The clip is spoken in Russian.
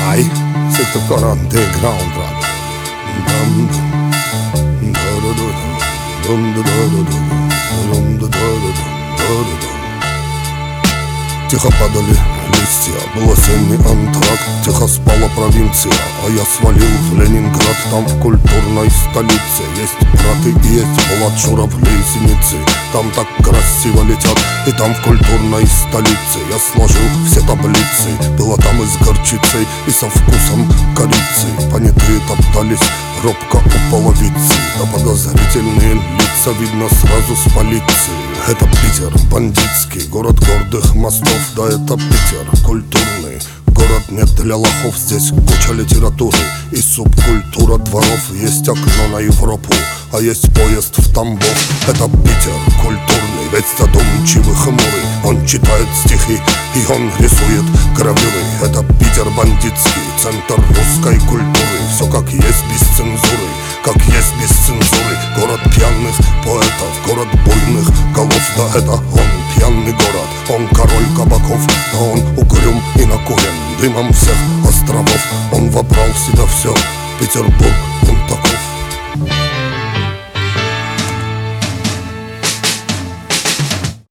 Ай, сектор underground rap. Тихо падали листья, был осенний антракт. Тихо спала провинция, а я свалил в Ленинград. Там в культурной столице есть браты и есть Влад Журавли и синицы. Там так красиво летят, и там в культурной столице я сложил все таблицы. Было там и с горчицей, и со вкусом корицы. Понятые топтались робко у половицы, да подозрительные лица видно сразу с полиции. Это Питер, бандитский, город гордых мостов. Да это Питер, культурный город, нет для лохов. Здесь куча литературы и субкультура дворов. Есть окно на Европу, а есть поезд в Тамбов. Это Питер, культурный, ведь задумчивый, хмурый. Он читает стихи и он рисует гравюры. Это Питер, бандитский, центр русской культуры. Все как есть, без цензуры, как есть без цензуры. Город пьяных поэтов, город буйных голов. Да это он, пьяный город, он король кабаков. Да он угрюм и накурен дымом всех островов. Он вобрал в себя все, Петербург